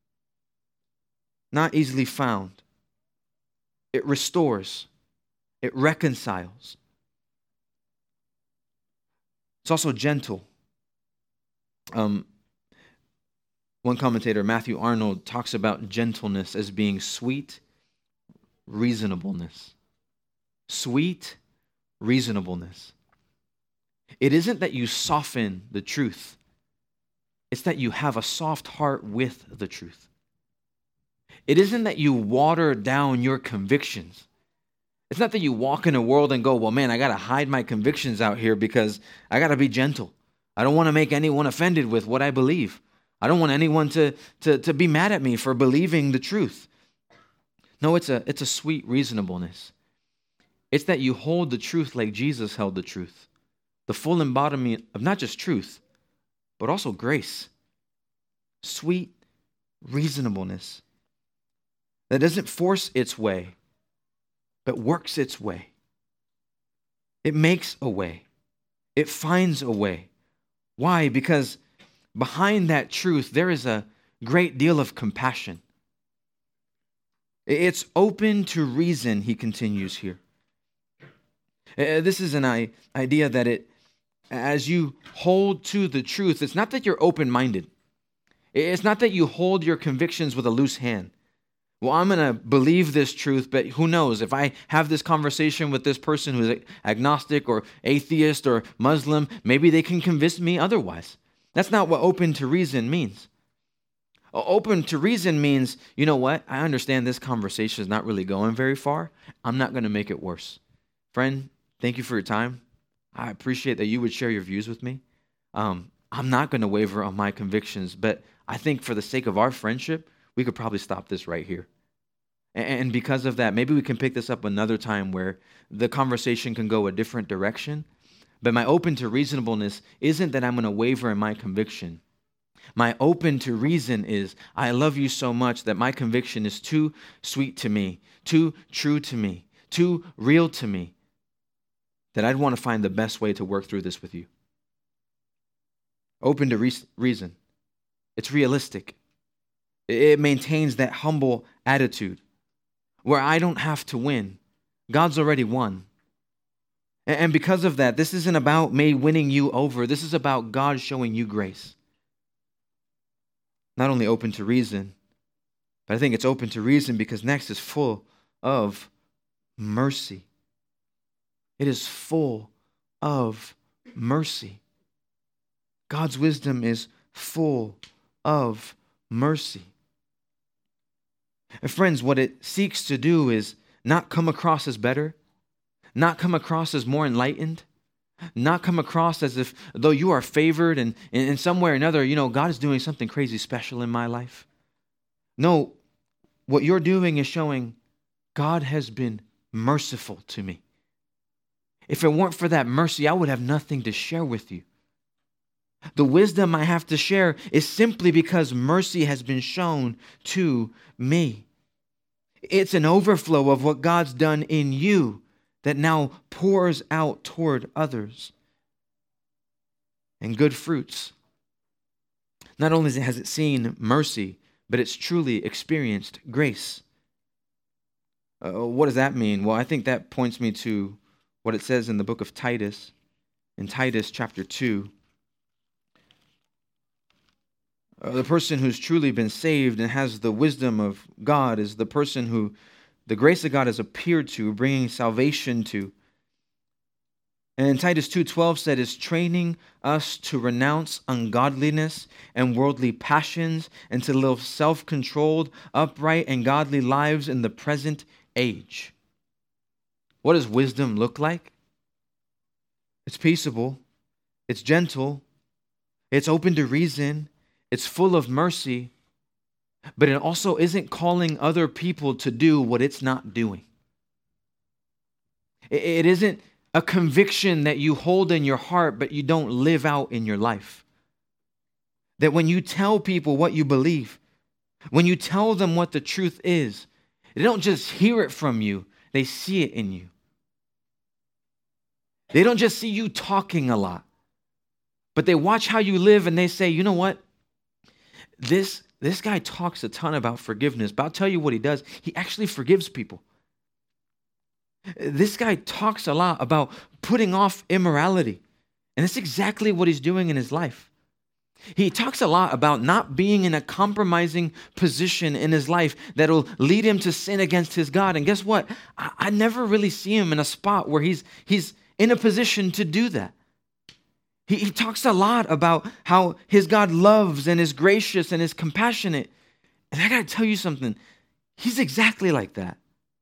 not easily found. It restores. It reconciles. It's also gentle. One commentator, Matthew Arnold, talks about gentleness as being sweet reasonableness. Sweet reasonableness. It isn't that you soften the truth. It's that you have a soft heart with the truth. It isn't that you water down your convictions. It's not that you walk in a world and go, well, man, I got to hide my convictions out here because I got to be gentle. I don't want to make anyone offended with what I believe. I don't want anyone to be mad at me for believing the truth. No, it's a sweet reasonableness. It's that you hold the truth like Jesus held the truth. The full embodiment of not just truth, but also grace. Sweet reasonableness that doesn't force its way, but works its way. It makes a way. It finds a way. Why? Because behind that truth, there is a great deal of compassion. It's open to reason, he continues here. This is an idea that as you hold to the truth, it's not that you're open-minded. It's not that you hold your convictions with a loose hand. Well, I'm going to believe this truth, but who knows? If I have this conversation with this person who's agnostic or atheist or Muslim, maybe they can convince me otherwise. That's not what open to reason means. Open to reason means, you know what? I understand this conversation is not really going very far. I'm not going to make it worse. Friend, thank you for your time. I appreciate that you would share your views with me. I'm not going to waver on my convictions, but I think for the sake of our friendship, we could probably stop this right here. And because of that, maybe we can pick this up another time where the conversation can go a different direction. But my open to reasonableness isn't that I'm going to waver in my conviction. My open to reason is I love you so much that my conviction is too sweet to me, too true to me, too real to me, that I'd want to find the best way to work through this with you. Open to reason. It's realistic. It maintains that humble attitude where I don't have to win. God's already won. And because of that, this isn't about me winning you over. This is about God showing you grace. Not only open to reason, but I think it's open to reason because next is full of mercy. It is full of mercy. God's wisdom is full of mercy. And friends, what it seeks to do is not come across as better, not come across as more enlightened, not come across as if though you are favored and in some way or another, God is doing something crazy special in my life. No, what you're doing is showing God has been merciful to me. If it weren't for that mercy, I would have nothing to share with you. The wisdom I have to share is simply because mercy has been shown to me. It's an overflow of what God's done in you that now pours out toward others. And good fruits. Not only has it seen mercy, but it's truly experienced grace. What does that mean? Well, I think that points me to what it says in the book of Titus, in Titus chapter 2. The person who's truly been saved and has the wisdom of God is the person who the grace of God has appeared to, bringing salvation to. And Titus 2:12 said, is training us to renounce ungodliness and worldly passions and to live self-controlled, upright, and godly lives in the present age. What does wisdom look like? It's peaceable, it's gentle, it's open to reason, it's full of mercy, but it also isn't calling other people to do what it's not doing. It isn't a conviction that you hold in your heart, but you don't live out in your life. That when you tell people what you believe, when you tell them what the truth is, they don't just hear it from you, they see it in you. They don't just see you talking a lot, but they watch how you live and they say, you know what? This guy talks a ton about forgiveness, but I'll tell you what he does. He actually forgives people. This guy talks a lot about putting off immorality, and that's exactly what he's doing in his life. He talks a lot about not being in a compromising position in his life that'll lead him to sin against his God. And guess what? I never really see him in a spot where he's in a position to do that. He talks a lot about how his God loves and is gracious and is compassionate. And I got to tell you something. He's exactly like that.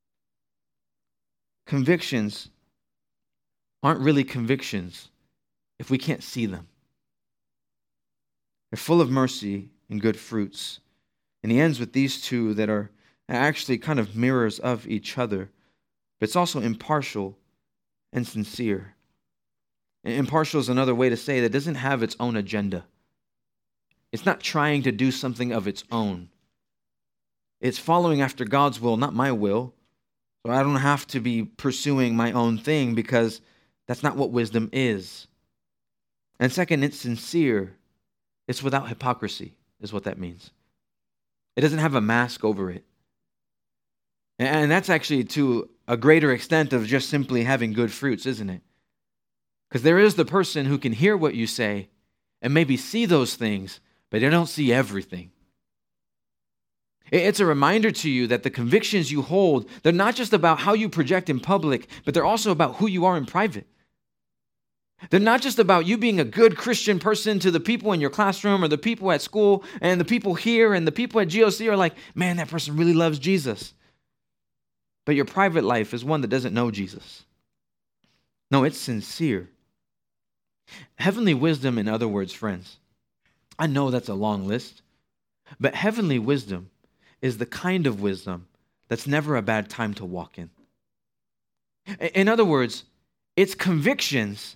Convictions aren't really convictions if we can't see them. They're full of mercy and good fruits. And he ends with these two that are actually kind of mirrors of each other, but it's also impartial and sincere. Impartial is another way to say that it doesn't have its own agenda. It's not trying to do something of its own. It's following after God's will, not my will. So I don't have to be pursuing my own thing because that's not what wisdom is. And second, it's sincere. It's without hypocrisy, is what that means. It doesn't have a mask over it. And that's actually to a greater extent of just simply having good fruits, isn't it? Because there is the person who can hear what you say and maybe see those things, but they don't see everything. It's a reminder to you that the convictions you hold, they're not just about how you project in public, but they're also about who you are in private. They're not just about you being a good Christian person to the people in your classroom or the people at school and the people here and the people at GOC are like, man, that person really loves Jesus. But your private life is one that doesn't know Jesus. No, it's sincere. Heavenly wisdom, in other words, friends, I know that's a long list, but heavenly wisdom is the kind of wisdom that's never a bad time to walk in. In other words, it's convictions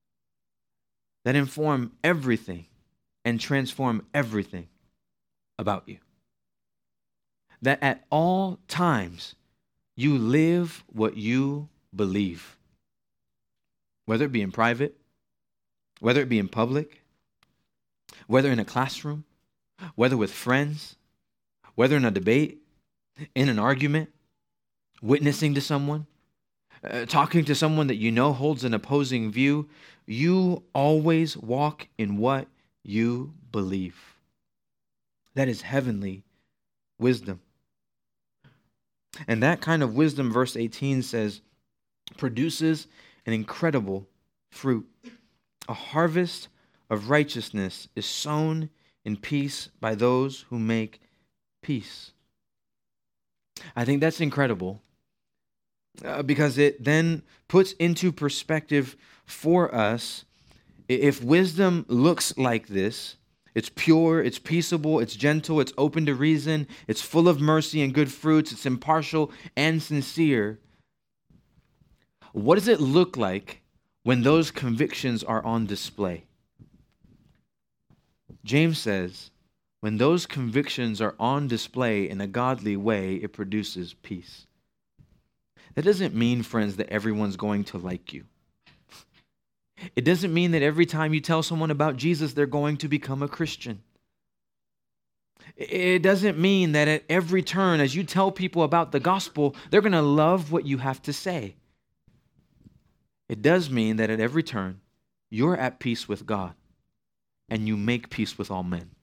that inform everything and transform everything about you. That at all times, you live what you believe. Whether it be in private, whether it be in public, whether in a classroom, whether with friends, whether in a debate, in an argument, witnessing to someone, talking to someone that you know holds an opposing view, you always walk in what you believe. That is heavenly wisdom. And that kind of wisdom, verse 18 says, produces an incredible fruit. A harvest of righteousness is sown in peace by those who make peace. I think that's incredible because it then puts into perspective for us, if wisdom looks like this, it's pure, it's peaceable, it's gentle, it's open to reason, it's full of mercy and good fruits, it's impartial and sincere. What does it look like when those convictions are on display? James says, when those convictions are on display in a godly way, it produces peace. That doesn't mean, friends, that everyone's going to like you. It doesn't mean that every time you tell someone about Jesus, they're going to become a Christian. It doesn't mean that at every turn, as you tell people about the gospel, they're going to love what you have to say. It does mean that at every turn, you're at peace with God and you make peace with all men.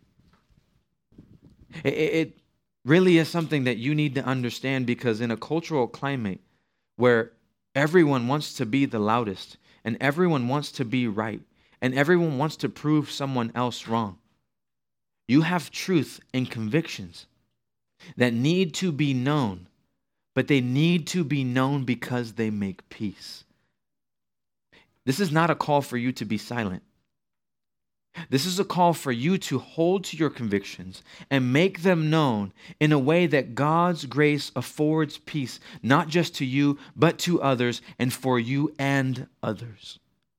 It really is something that you need to understand, because in a cultural climate where everyone wants to be the loudest, and everyone wants to be right, and everyone wants to prove someone else wrong. You have truth and convictions that need to be known, but they need to be known because they make peace. This is not a call for you to be silent. This is a call for you to hold to your convictions and make them known in a way that God's grace affords peace, not just to you, but to others, and for you and others.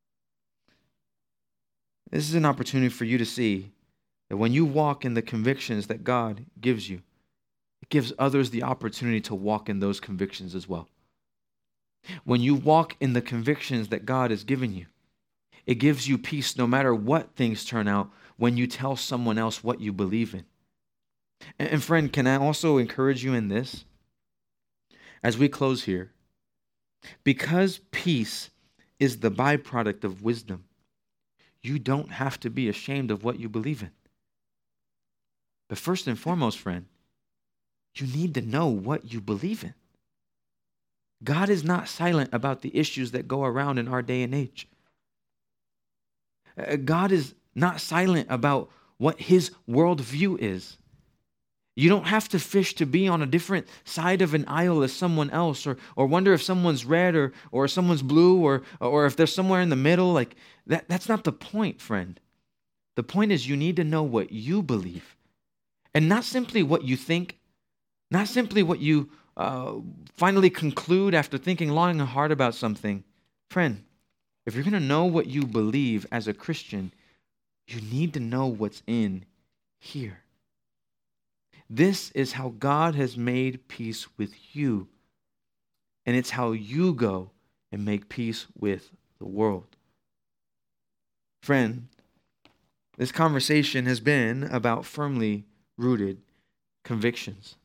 This is an opportunity for you to see that when you walk in the convictions that God gives you, it gives others the opportunity to walk in those convictions as well. When you walk in the convictions that God has given you, it gives you peace no matter what things turn out when you tell someone else what you believe in. And friend, can I also encourage you in this? As we close here, because peace is the byproduct of wisdom, you don't have to be ashamed of what you believe in. But first and foremost, friend, you need to know what you believe in. God is not silent about the issues that go around in our day and age. God is not silent about what his worldview is. You don't have to fish to be on a different side of an aisle as someone else, or wonder if someone's red or someone's blue, or if they're somewhere in the middle. Like that's not the point, friend. The point is you need to know what you believe, and not simply what you think, not simply what you finally conclude after thinking long and hard about something. Friend, if you're going to know what you believe as a Christian, you need to know what's in here. This is how God has made peace with you, and it's how you go and make peace with the world. Friend, this conversation has been about firmly rooted convictions.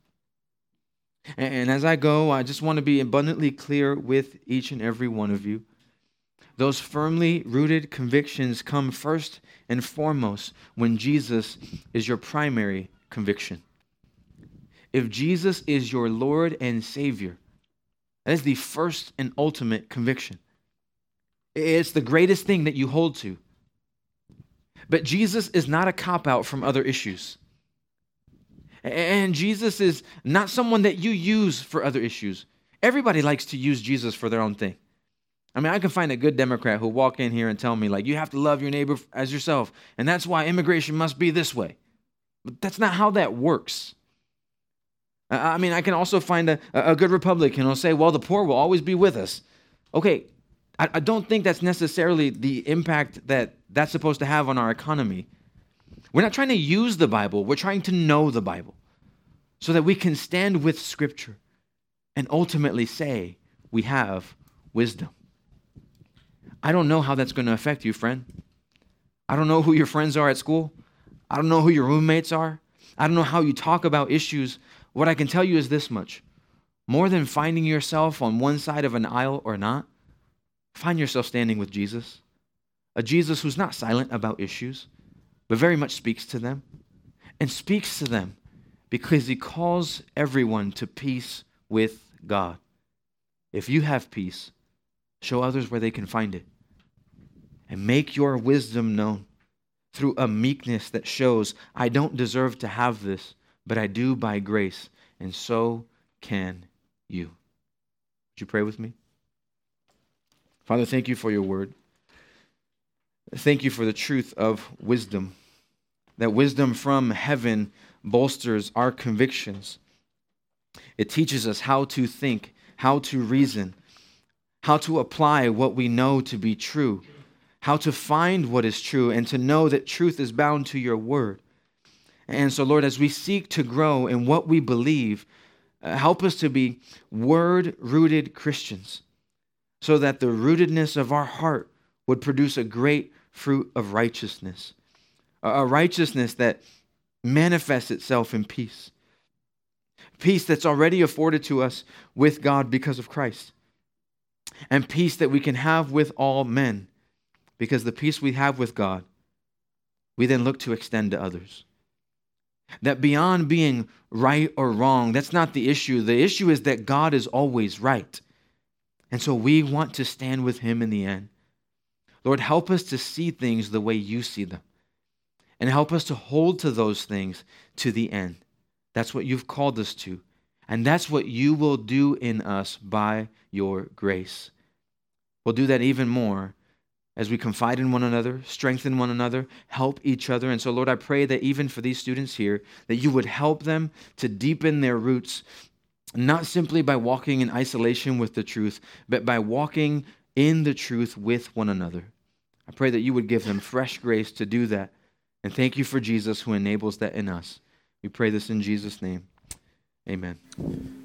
And as I go, I just want to be abundantly clear with each and every one of you. Those firmly rooted convictions come first and foremost when Jesus is your primary conviction. If Jesus is your Lord and Savior, that is the first and ultimate conviction. It's the greatest thing that you hold to. But Jesus is not a cop-out from other issues. And Jesus is not someone that you use for other issues. Everybody likes to use Jesus for their own thing. I mean, I can find a good Democrat who'll walk in here and tell me, like, you have to love your neighbor as yourself, and that's why immigration must be this way. But that's not how that works. I mean, I can also find a good Republican who'll say, well, the poor will always be with us. Okay, I don't think that's necessarily the impact that that's supposed to have on our economy. We're not trying to use the Bible. We're trying to know the Bible so that we can stand with Scripture and ultimately say we have wisdom. I don't know how that's going to affect you, friend. I don't know who your friends are at school. I don't know who your roommates are. I don't know how you talk about issues. What I can tell you is this much. More than finding yourself on one side of an aisle or not, find yourself standing with Jesus. A Jesus who's not silent about issues, but very much speaks to them. And speaks to them because he calls everyone to peace with God. If you have peace, show others where they can find it. And make your wisdom known through a meekness that shows, I don't deserve to have this, but I do by grace, and so can you. Would you pray with me? Father, thank you for your word. Thank you for the truth of wisdom, that wisdom from heaven bolsters our convictions. It teaches us how to think, how to reason, how to apply what we know to be true, how to find what is true, and to know that truth is bound to your word. And so, Lord, as we seek to grow in what we believe, help us to be word-rooted Christians so that the rootedness of our heart would produce a great fruit of righteousness, a righteousness that manifests itself in peace, peace that's already afforded to us with God because of Christ, and peace that we can have with all men because the peace we have with God, we then look to extend to others. That beyond being right or wrong, that's not the issue. The issue is that God is always right. And so we want to stand with him in the end. Lord, help us to see things the way you see them. And help us to hold to those things to the end. That's what you've called us to. And that's what you will do in us by your grace. We'll do that even more as we confide in one another, strengthen one another, help each other. And so, Lord, I pray that even for these students here, that you would help them to deepen their roots, not simply by walking in isolation with the truth, but by walking in the truth with one another. I pray that you would give them fresh grace to do that. And thank you for Jesus who enables that in us. We pray this in Jesus' name. Amen.